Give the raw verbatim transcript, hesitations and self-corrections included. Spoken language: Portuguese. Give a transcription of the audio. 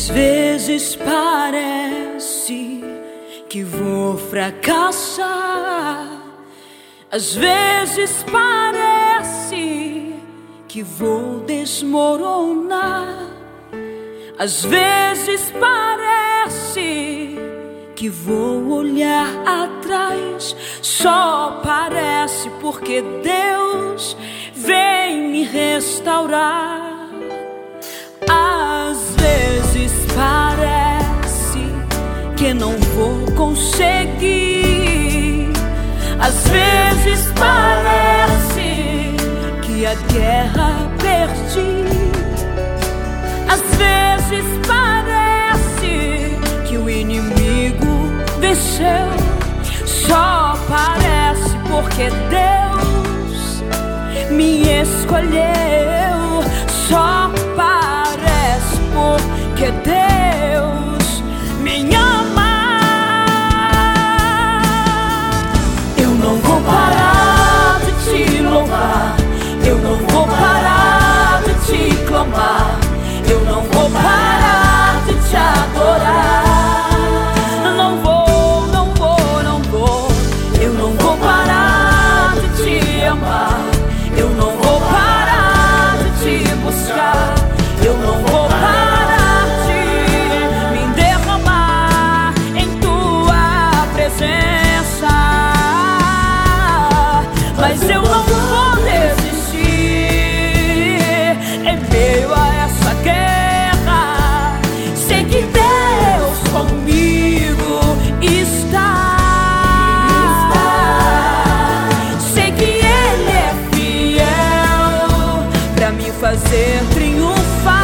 vezes parece que vou fracassar, às vezes parece que vou desmoronar, às vezes parece que vou olhar atrás. Só parece, porque Deus vem me restaurar. Às vezes parece que não vou conseguir, às vezes parece que a guerra perdi, às vezes parece que o inimigo venceu. Só parece, porque Deus me escolheu. Só parece, porque Deus me ama. Eu não vou parar de te louvar, eu não vou parar de te clamar, eu não vou parar de te adorar. Não vou, não vou, não vou. Eu não vou parar de te amar, eu não vou parar de te buscar, eu não vou parar de me derramar em tua presença. Mas eu não vou desistir em meio a essa guerra. Sei que Deus comigo está. Sei que Ele é fiel pra me fazer triunfar.